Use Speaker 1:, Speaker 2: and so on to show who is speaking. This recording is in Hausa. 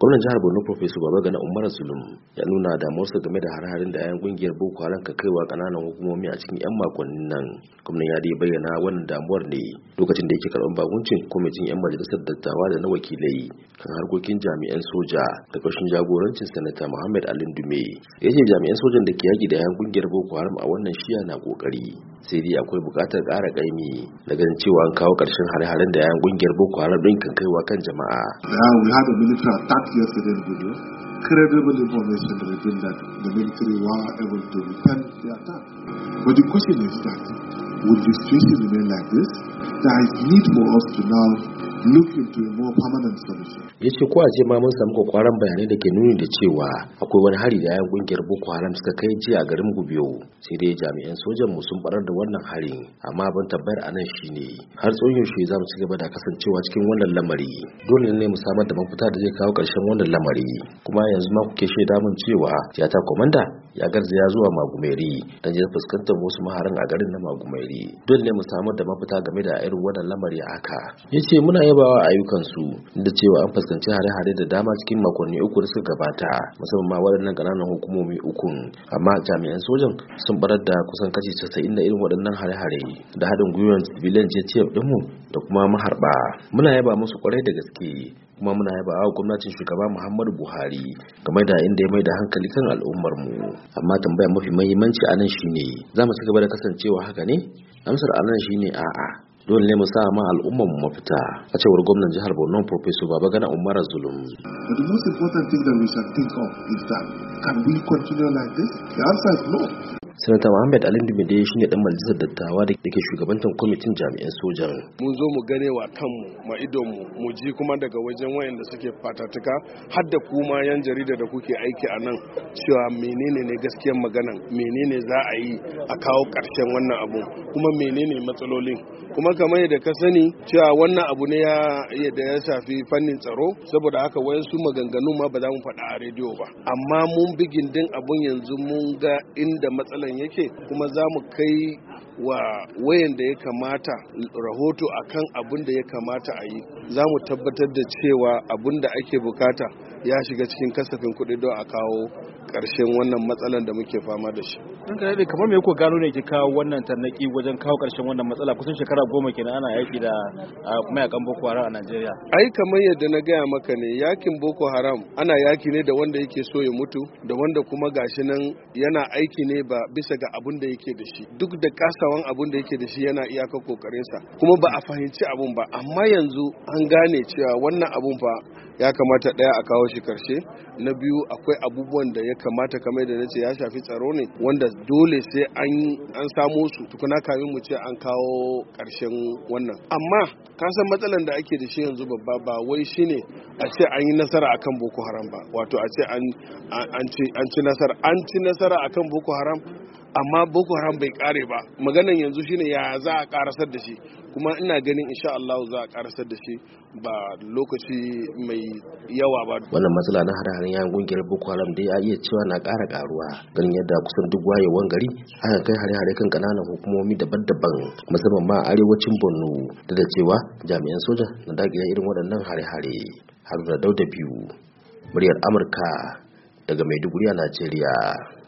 Speaker 1: gwamnan jihar Borno Professor Babagana Umar Zulum ya nuna damuwarsa game da hare-haren da 'yan kungiyar Boko Haram ka kaiwa kananan hukumomi a cikin 'yan makonnin nan. Gwamnan ya dai bayyana wannan damuwar ne lokacin da yake karɓar bakuncin kwamitin 'yan majalisar dattawa da na wakilai kan harkokin jami'an soja da ƙarshen jagorancin sanata Muhammad Ali Dume. Ya ce jami'an sojan da ke yaki da 'yan kungiyar Boko Haram a wannan shiya na kokari, sai dai akwai buƙatar ƙara ƙaimi da ganin cewa an kawo ƙarshen hare-haren da 'yan kungiyar Boko Haram ɗin kan kaiwa kan jama'a.
Speaker 2: We had a military attack yesterday in video. Credible information revealed that the military were able to repel the attack. But the question is that, would the situation remain like this? There is need for us to now look into a more permanent solution.
Speaker 1: Ya ce ko a ce ma mun samu kwakwaran bayanai da ke nuni da cewa akwai wani hari da 'yan kungiyar Boko Haram suka kai jiya a garin Gubiyo, sai dai jami'an sojan mu sun barar da wannan harin, amma ban tabbayar anan shine har tsawon yaushe za mu ci gaba da kasancewa cikin wannan lamari. Dole ne mu samar da mafita da zai kawo ƙarshen wannan lamari. Kuma yanzu ma kuke shaida mun cewa tiyata komanda ya garzaya zuwa Magumeri dan ya fuskantar wasu maharan a garin na Magumeri. Dole ne mu samar da mafita game da irin wannan lamari haka. Yace muna yabawa ayyukansu da cewa an fuskanci hare-hare da dama cikin makonni uku da suka gabata, musamman ma waɗannan ƙananan hukumomi uku, amma jami'an sojan sun barar da kusan kashi 90 da irin waɗannan hare-hare da haɗin gwiwar civilian JTF ɗinmu da kuma maharba. Muna yaba musu kwarai da gaske, kuma muna yaba wa gwamnatin shugaba Muhammadu Buhari game da inda ya mai da hankali kan al'ummar mu. Amma tambaya mafi muhimmanci a nan shine, za mu ci gaba da kasancewa haka ne? Amsar a nan shine a'a. Dole ne mu sa ma al'ummar mu mafita, a cewar gwamnan jihar Borno Professor Babagana Umar Zulum.
Speaker 2: But the most important thing that we should think of is that, can we continue like this? The answer is no.
Speaker 1: Sanata Muhammad Ali Dume shi ne dan majalisar dattawa da ke shugabantar kwamitin jami'an sojan.
Speaker 3: Mun zo mu gane wa kanmu ma idonmu, mu ji kuma daga wajen wayanda suke fatatuka har da kuma yan jarida da kuke aiki a nan, cewa menene ne gaskiyar maganan, menene za a yi a kawo ƙarshen wannan abu, kuma menene matsalolin. Kuma kamar yadda ka sani cewa wannan abu ne da ya shafi fannin tsaro, saboda haka wayansu maganganu ma ba za mu faɗa a rediyo ba, amma mun bi gindin abun yanzu mun ga inda matsalan yake, kuma za mu kai wa wayan da ya kamata rahoto akan abin da ya kamata a yi. Za mu tabbatar da cewa abin da ake bukata ya shiga cikin kasafin kuɗi don a kawo ƙarshen wannan matsalan da muke fama da shi.
Speaker 4: Don ka daɗe, kamar me ku gano ne ke kawo wannan tarnaki wajen kawo ƙarshen wannan matsala? Kusan shekara 10 kenan ana yaƙi da mayakan Boko Haram a Najeriya.
Speaker 3: Ai kamar yadda na gaya maka ne, yakin Boko Haram ana yaki ne da wanda yake so ya mutu, da wanda kuma gashi nan yana aiki ne ba bisa ga abin da yake da shi. Duk da kasawan abin da yake da shi yana iyaka kokarinsa, kuma ba a fahimci abun ba, amma yanzu an gane cewa wannan abun fa ya kamata ɗaya a kawo shi karshe. Na biyu, akwai abubuwan da ya kamata, kamar da nace, ya shafi tsaro ne wanda dole sai an samo su tukuna kamin mu ce an kawo karshen wannan. Amma ka san matsalan da ake da shi yanzu babba ba wai shine a ce an yi nasara akan Boko Haram ba, wato a ce an ci nasara akan Boko Haram, amma Boko Haram bai kare ba. Maganan yanzu shine ya za a karasar da shi, kuma ina ganin insha Allah za a karasar da shi ba lokaci mai yawa ba.
Speaker 1: Wannan matsala na hare-haren yayin kungiyar Boko Haram dai ya iya cewa na ƙara karuwa, ganin yadda kusan duk wayewan gari aka kai hare-hare kan kananan hukumomi daban-daban, musamman ma arewacin Borno, da cewa jami'an soja na dakile irin waɗannan hare-hare. Haruna Dauda biyu, muryar Amurka daga Maiduguri a Najeriya.